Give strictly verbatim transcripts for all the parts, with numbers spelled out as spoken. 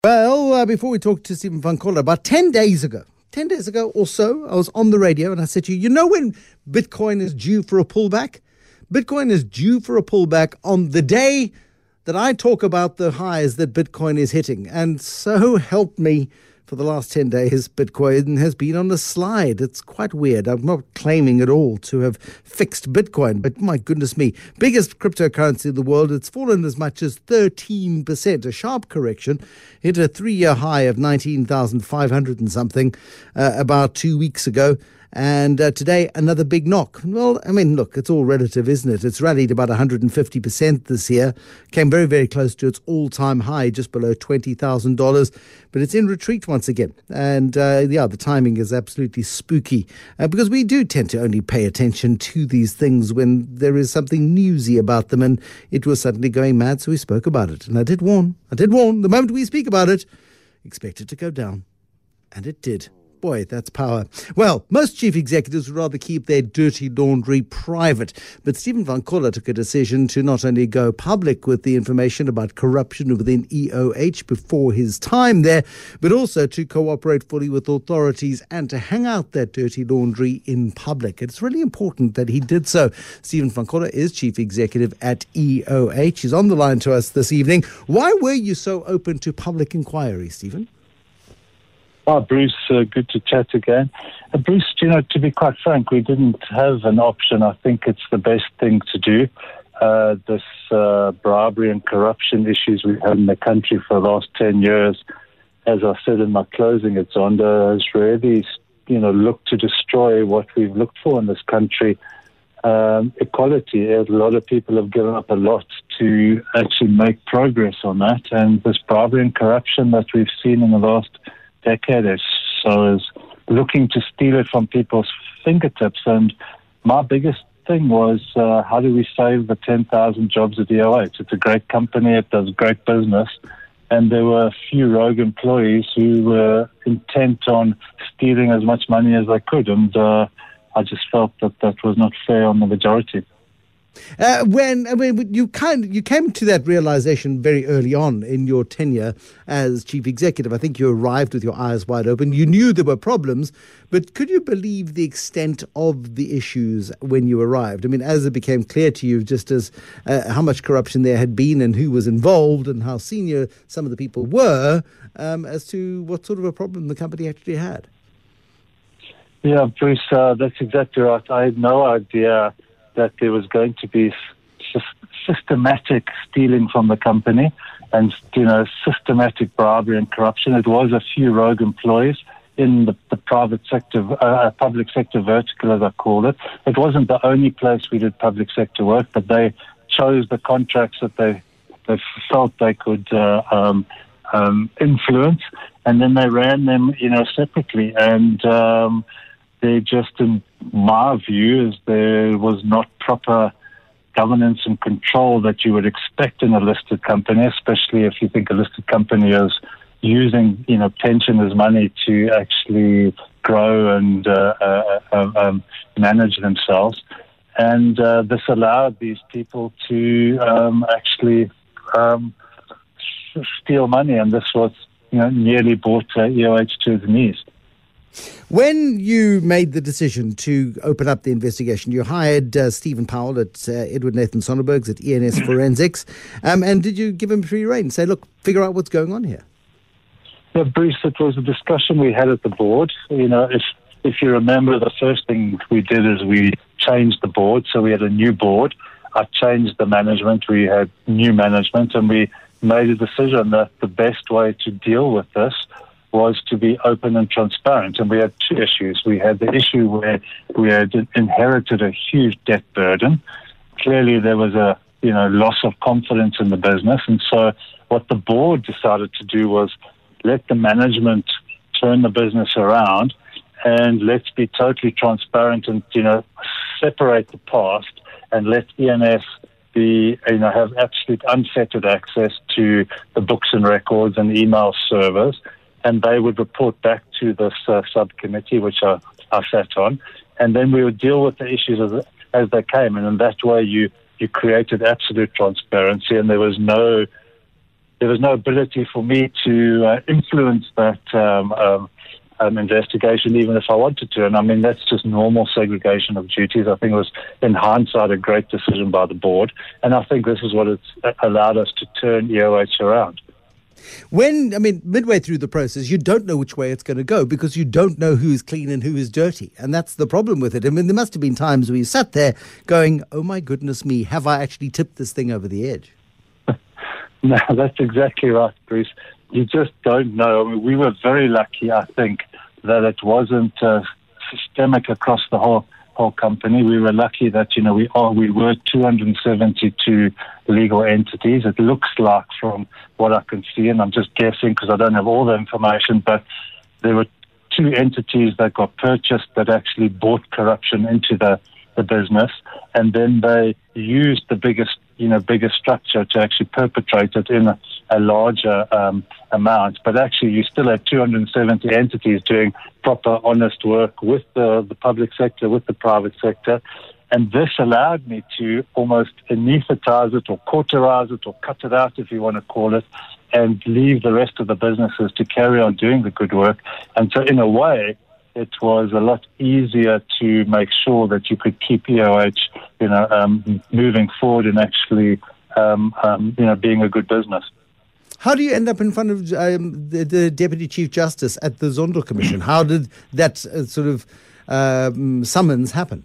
Well, uh, before we talk to Stephen van Coller, about ten days ago, ten days ago or so, I was on the radio and I said to you, you know when Bitcoin is due for a pullback? Bitcoin is due for a pullback on the day that I talk about the highs that Bitcoin is hitting. And so help me, for the last ten days, Bitcoin has been on a slide. It's quite weird. I'm not claiming at all to have fixed Bitcoin, but my goodness me, biggest cryptocurrency in the world, it's fallen as much as thirteen percent, a sharp correction, hit a three-year high of nineteen thousand five hundred and something uh, about two weeks ago. And uh, today, another big knock. Well, I mean, look, it's all relative, isn't it? It's rallied about one hundred fifty percent this year. Came very, very close to its all-time high, just below twenty thousand dollars. But it's in retreat once again. And, uh, yeah, the timing is absolutely spooky. Uh, because we do tend to only pay attention to these things when there is something newsy about them. And it was suddenly going mad, so we spoke about it. And I did warn. I did warn. The moment we speak about it, expect it to go down. And it did. Boy, that's power. Well, most chief executives would rather keep their dirty laundry private. But Stephen van Coller took a decision to not only go public with the information about corruption within E O H before his time there, but also to cooperate fully with authorities and to hang out that dirty laundry in public. It's really important that he did so. Stephen van Coller is chief executive at E O H. He's on the line to us this evening. Why were you so open to public inquiry, Stephen? Oh, Bruce, uh, good to chat again. Uh, Bruce, you know, to be quite frank, we didn't have an option. I think it's the best thing to do. Uh, this uh, bribery and corruption issues we've had in the country for the last ten years, as I said in my closing, it's Zonda has really, you know, looked to destroy what we've looked for in this country. Um, equality. A lot of people have given up a lot to actually make progress on that. And this bribery and corruption that we've seen in the last decade or so is looking to steal it from people's fingertips. And my biggest thing was, uh, how do we save the ten thousand jobs at E O H? It's a great company, it does great business, and there were a few rogue employees who were intent on stealing as much money as they could, and uh, I just felt that that was not fair on the majority. Uh, when I mean, you kind of, you came to that realization very early on in your tenure as chief executive. I think you arrived with your eyes wide open. You knew there were problems, but could you believe the extent of the issues when you arrived? I mean, as it became clear to you, just as uh, how much corruption there had been and who was involved and how senior some of the people were, um, as to what sort of a problem the company actually had. Yeah, Bruce, uh, that's exactly right. I had no idea that there was going to be s- systematic stealing from the company and, you know, systematic bribery and corruption. It was a few rogue employees in the, the private sector, uh, public sector vertical, as I call it. It wasn't the only place we did public sector work, but they chose the contracts that they, they felt they could uh, um, um, influence, and then they ran them, you know, separately. And um, they just, in my view, is there was not proper governance and control that you would expect in a listed company, especially if you think a listed company is using, you know, pensioners' money to actually grow and uh, uh, uh, um, manage themselves. And uh, this allowed these people to um, actually um, steal money, and this was, you know, nearly brought uh, E O H to its knees. When you made the decision to open up the investigation, you hired uh, Stephen Powell at uh, Edward Nathan Sonneberg's at E N S Forensics. Um, and did you give him free rein and say, look, figure out what's going on here? Yeah, Bruce, it was a discussion we had at the board. You know, if if you remember, the first thing we did is we changed the board. So we had a new board. I changed the management. We had new management, and we made a decision that the best way to deal with this was to be open and transparent. And we had two issues. We had the issue where we had inherited a huge debt burden. Clearly there was a, you know, loss of confidence in the business. And so what the board decided to do was let the management turn the business around, and let's be totally transparent and, you know, separate the past and let E N S be, you know, have absolute unfettered access to the books and records and email servers. And they would report back to this uh, subcommittee, which I, I sat on, and then we would deal with the issues as, as they came. And in that way, you, you created absolute transparency, and there was no there was no ability for me to uh, influence that um, um, um, investigation, even if I wanted to. And I mean, that's just normal segregation of duties. I think it was, in hindsight, a great decision by the board. And I think this is what it's allowed us to turn E O H around. When, I mean, midway through the process, you don't know which way it's going to go because you don't know who is clean and who is dirty. And that's the problem with it. I mean, there must have been times where you sat there going, oh, my goodness me, have I actually tipped this thing over the edge? No, that's exactly right, Bruce. You just don't know. I mean, we were very lucky, I think, that it wasn't uh, systemic across the whole whole company. We were lucky that, you know, we are we were two hundred seventy-two legal entities. It looks like, from what I can see, and I'm just guessing because I don't have all the information, but there were two entities that got purchased that actually brought corruption into the, the business, and then they used the biggest, you know, biggest structure to actually perpetrate it in a, a larger um, amount. But actually, you still have two hundred seventy entities doing proper, honest work with the, the public sector, with the private sector. And this allowed me to almost anesthetize it or cauterize it or cut it out, if you want to call it, and leave the rest of the businesses to carry on doing the good work. And so in a way, it was a lot easier to make sure that you could keep E O H, you know, um, moving forward and actually, um, um, you know, being a good business. How do you end up in front of um, the, the Deputy Chief Justice at the Zondo Commission? How did that uh, sort of um, summons happen?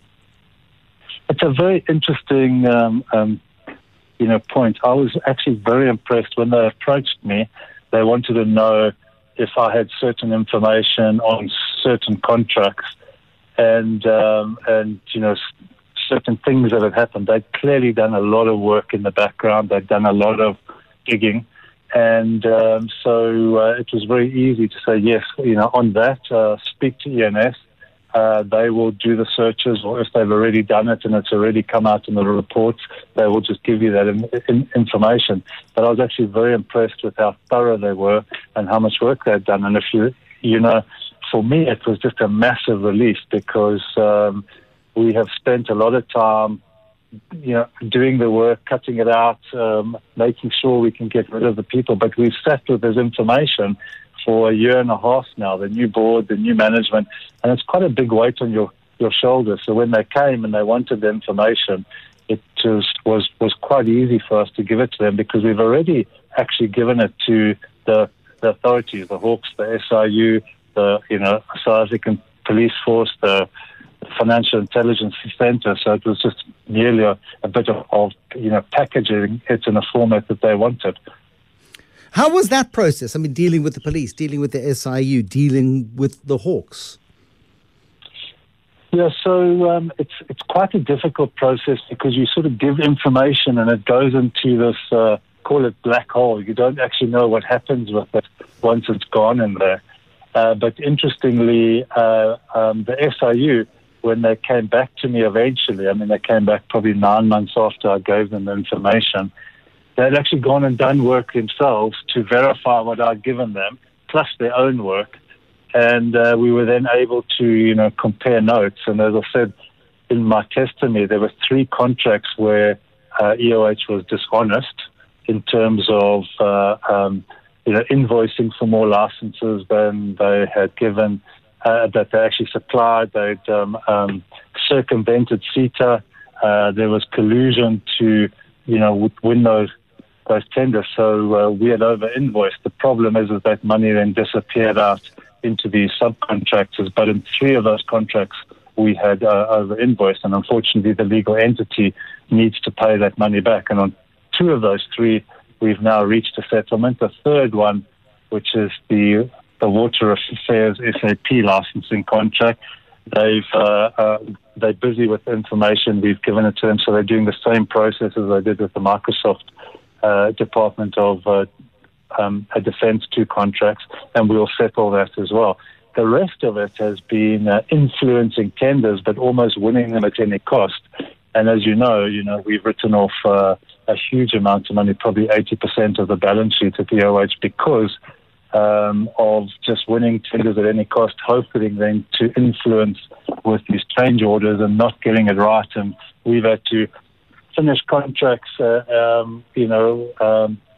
It's a very interesting, um, um, you know, point. I was actually very impressed when they approached me. They wanted to know if I had certain information on certain contracts and, um, and you know, certain things that had happened. They'd clearly done a lot of work in the background. They'd done a lot of digging. And um, so uh, it was very easy to say, yes, you know, on that, uh, speak to E N S. Uh, they will do the searches, or if they've already done it and it's already come out in the reports, they will just give you that in, in, information. But I was actually very impressed with how thorough they were and how much work they'd done. And if you, you know, for me, it was just a massive relief because um, we have spent a lot of time, you know, doing the work, cutting it out, um, making sure we can get rid of the people. But we've sat with this information for a year and a half now, the new board, the new management, and it's quite a big weight on your, your shoulders. So when they came and they wanted the information, it was, was, was quite easy for us to give it to them because we've already actually given it to the, the authorities, the Hawks, the S I U, the, you know, South African Police Force, the Financial Intelligence Center. So it was just merely a, a bit of, of, you know, packaging it in a format that they wanted. How was that process? I mean, dealing with the police, dealing with the S I U, dealing with the Hawks? Yeah, so um, it's it's quite a difficult process because you sort of give information and it goes into this, uh, call it black hole. You don't actually know what happens with it once it's gone in there. Uh, but interestingly, uh, um, the S I U, when they came back to me eventually, I mean, they came back probably nine months after I gave them the information, they'd actually gone and done work themselves to verify what I'd given them, plus their own work. And uh, we were then able to, you know, compare notes. And as I said in my testimony, there were three contracts where uh, E O H was dishonest in terms of, uh, um, you know, invoicing for more licenses than they had given, uh, that they actually supplied. They'd um, um, circumvented CETA. Uh, there was collusion to, you know, win those those tenders. So uh, we had over-invoiced. The problem is, is that money then disappeared out into these subcontractors. But in three of those contracts, we had uh, over-invoiced. And unfortunately, the legal entity needs to pay that money back. And on two of those three, we've now reached a settlement. The third one, which is the the Water Affairs S A P licensing contract, they've uh, uh, they're busy with information. We've given it to them, so they're doing the same process as they did with the Microsoft uh, Department of uh, um, Defense two contracts, and we'll settle that as well. The rest of it has been uh, influencing tenders, but almost winning them at any cost. And as you know, you know we've written off uh, a huge amount of money, probably eighty percent of the balance sheet of E O H, because um, of just winning tenders at any cost, hoping then to influence with these change orders and not getting it right. And we've had to finish contracts, uh, um, you know, um,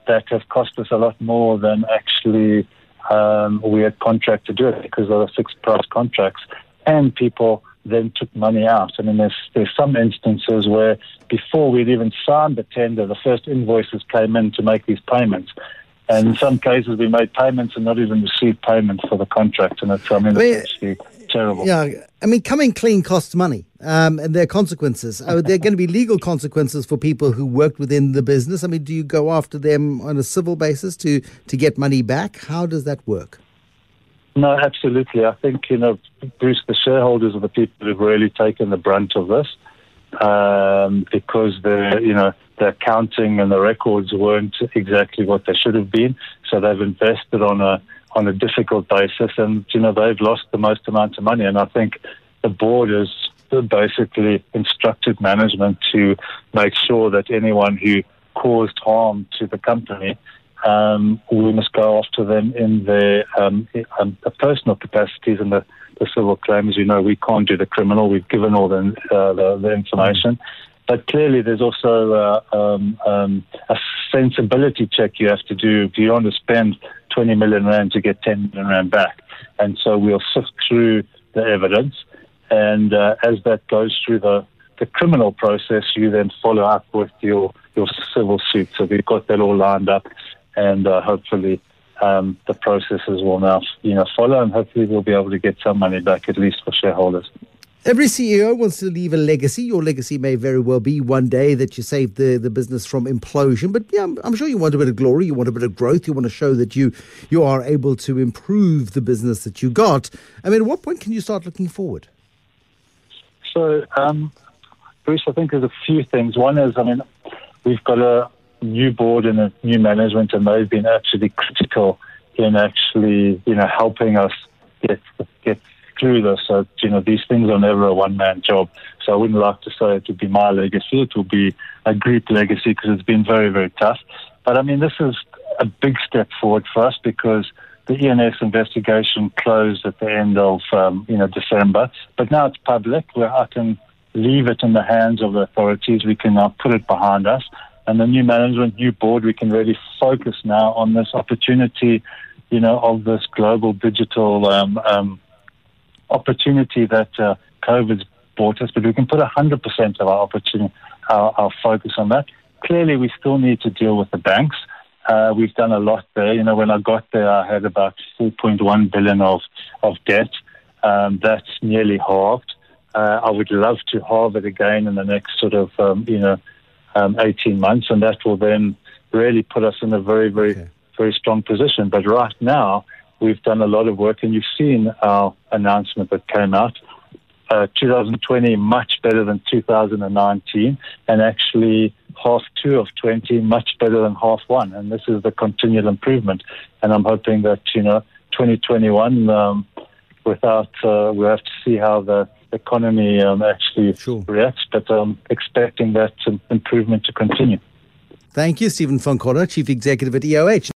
that have cost us a lot more than actually um, we had contract to do it because of the fixed price contracts, and people then took money out. I mean, there's, there's some instances where before we'd even signed the tender, the first invoices came in to make these payments. And in some cases, we made payments and not even received payment for the contract. And it's, I mean, it's actually terrible. Yeah, I mean, coming clean costs money, um, and there are consequences. Are there going to be legal consequences for people who worked within the business? I mean, do you go after them on a civil basis to, to get money back? How does that work? No, absolutely. I think, you know, Bruce, the shareholders are the people who've really taken the brunt of this um, because the, you know, the accounting and the records weren't exactly what they should have been. So they've invested on a on a difficult basis, and you know they've lost the most amount of money. And I think the board has basically instructed management to make sure that anyone who caused harm to the company, um, we must go after them in their um, um, the personal capacities and the, the civil claims. You know, we can't do the criminal. We've given all the uh, the, the information. Mm-hmm. But clearly, there's also uh, um, um, a sensibility check you have to do if you want to spend twenty million rand to get ten million rand back. And so we'll sift through the evidence. And uh, as that goes through the, the criminal process, you then follow up with your, your civil suit. So we've got that all lined up. And uh, hopefully um, the processes will now you know, follow. And hopefully we'll be able to get some money back, at least for shareholders. Every C E O wants to leave a legacy. Your legacy may very well be one day that you saved the, the business from implosion. But yeah, I'm, I'm sure you want a bit of glory. You want a bit of growth. You want to show that you you are able to improve the business that you got. I mean, at what point can you start looking forward? So, um, Bruce, I think there's a few things. One is, I mean, we've got a new board and a new management, and they've been actually critical in actually, you know, helping us get get through this. So, you know, these things are never a one-man job. So I wouldn't like to say it would be my legacy. It will be a group legacy because it's been very, very tough. But, I mean, this is a big step forward for us because the E N S investigation closed at the end of, um, you know, December. But now it's public where I can leave it in the hands of the authorities. We can now put it behind us. And the new management, new board, we can really focus now on this opportunity, you know, of this global digital um, um opportunity that uh, COVID's brought us, but we can put one hundred percent of our opportunity, our, our focus on that. Clearly, we still need to deal with the banks. Uh, we've done a lot there. You know, when I got there, I had about four point one billion of, of debt. Um, that's nearly halved. Uh, I would love to halve it again in the next sort of, um, you know, um, eighteen months, and that will then really put us in a very, very, okay. very strong position. But right now, we've done a lot of work, and you've seen our announcement that came out. Uh, two thousand twenty, much better than two thousand nineteen, and actually half two of twenty, much better than half one. And this is the continual improvement. And I'm hoping that, you know, twenty twenty-one, um, without, uh, we'll have to see how the economy um, actually sure. reacts, but I'm expecting that improvement to continue. Thank you, Stephen Van Coller, Chief Executive at E O H.